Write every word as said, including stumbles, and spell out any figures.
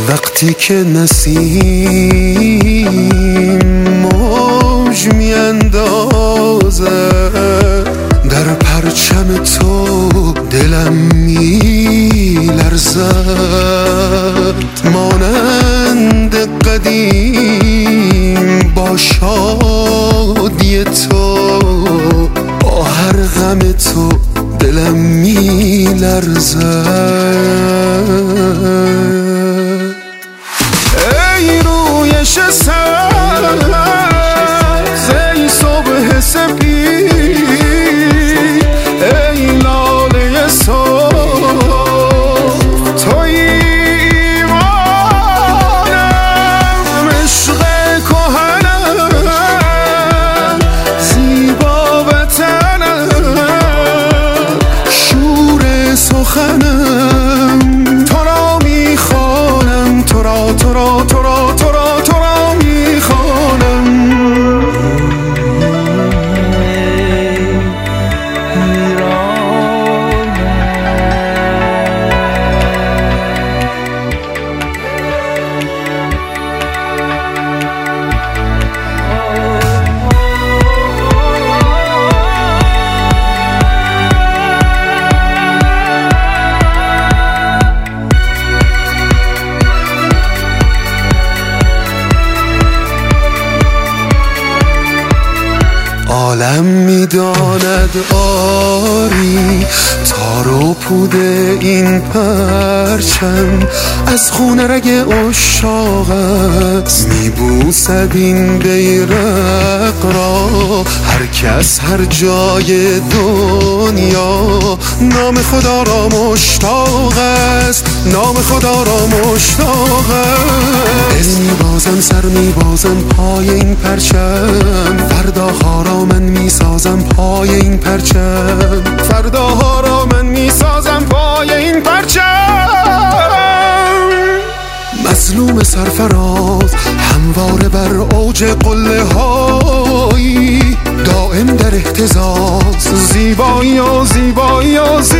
وقتی که نسیم موج میاندازه در پرچم تو دلم میلرزد، مانند قدیم با شادی تو، با هر غم تو دلم میلرزد. ای رویش سبز، ای صبح سپید، ای لاله صبح، تویی ایمانم، عشق کهنم، زیبا وطنم، شور سخنم، تو را میخوانم، تو را تو را تو را تو را تو را میخوانم. عالم میداند آری تار و پود این پرچم، از خون رگ عشاق است میبوسد این بیرق را هر کس هر جای دنیا. نام خدا را مشتاق است، نام خدا را مشتاق است. دل میبازم، سر میبازم پای این پرچم، فرداها را من میسازم پای این پرچم، فرداها را من میسازم پای این پرچم. مظلوم سرفراز همواره بر اوج قله هایی، دائم در اهتزاز، زیبایی و زیبایی و زیبایی